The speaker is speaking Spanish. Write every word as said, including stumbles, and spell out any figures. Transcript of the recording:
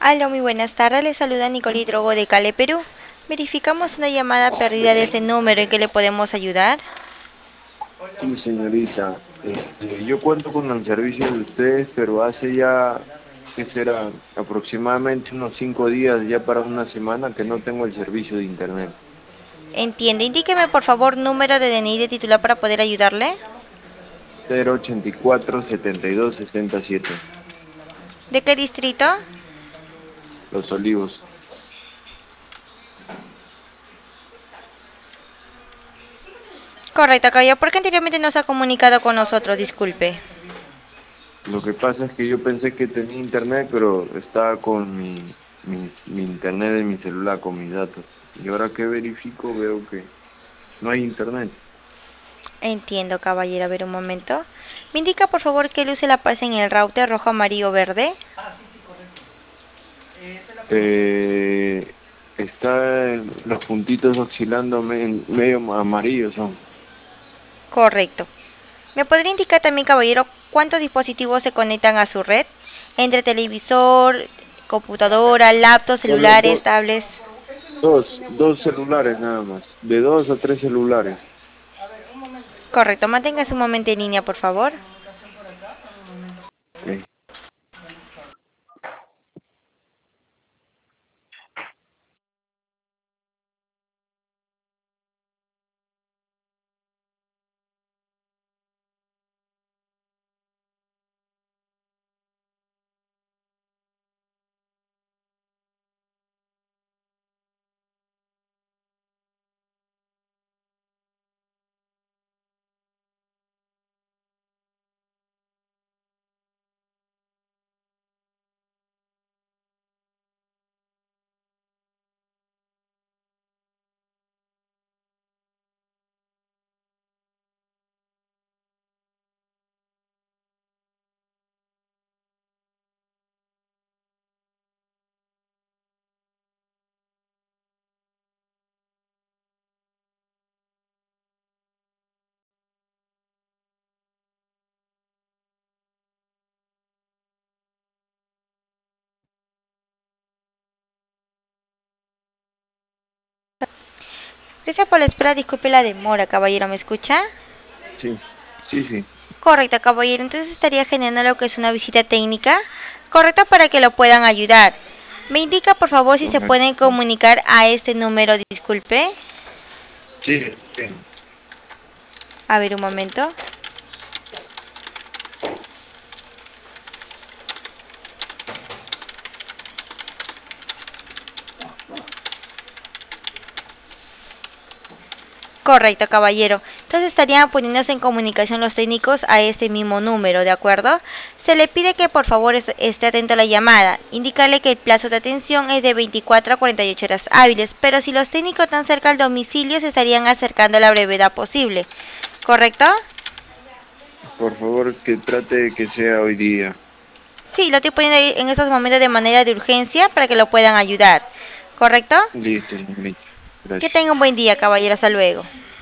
Aló, muy buenas tardes. Le saluda Nicolí Drogo de Cali, Perú. Verificamos una llamada perdida de ese número. ¿En qué le podemos ayudar? Sí, señorita, este, yo cuento con el servicio de ustedes, pero hace ya, ¿qué será? Aproximadamente unos cinco días, ya para una semana, que no tengo el servicio de internet. Entiende. Indíqueme, por favor, número de D N I de titular para poder ayudarle. Cero ochenta y cuatro setenta y dos sesenta y siete, ¿De qué distrito? Los Olivos. Correcto, caballero. ¿Por qué anteriormente no se ha comunicado con nosotros? Disculpe. Lo que pasa es que yo pensé que tenía internet, pero estaba con mi, mi, mi internet de mi celular, con mis datos. Y ahora que verifico, veo que no hay internet. Entiendo, caballero. A ver, un momento. ¿Me indica, por favor, qué luz se le aparece en el router rojo, amarillo o verde? Eh, Está en los puntitos oscilando me- medio amarillos son. Correcto. ¿Me podría indicar también, caballero, cuántos dispositivos se conectan a su red? Entre televisor, computadora, laptop, Solo celulares, do- tablets. dos, dos celulares nada más, de dos a tres celulares. Correcto, manténgase un momento en línea, por favor. Ok. Gracias por la espera, disculpe la demora, caballero, ¿me escucha? Sí, sí, sí. Correcto, caballero, entonces estaría generando lo que es una visita técnica, correcta para que lo puedan ayudar. Me indica, por favor, si se pueden Correcto. comunicar a este número, disculpe. Sí, sí. A ver, un momento. Correcto, caballero. Entonces estarían poniéndose en comunicación los técnicos a este mismo número, ¿de acuerdo? Se le pide que por favor est- esté atento a la llamada. Indicarle que el plazo de atención es de veinticuatro a cuarenta y ocho horas hábiles, pero si los técnicos están cerca al domicilio se estarían acercando a la brevedad posible. ¿Correcto? Por favor, que trate de que sea hoy día. Sí, lo estoy poniendo ahí en estos momentos de manera de urgencia para que lo puedan ayudar. ¿Correcto? Listo, señorita. Que Gracias. tenga un buen día, caballero. Hasta luego.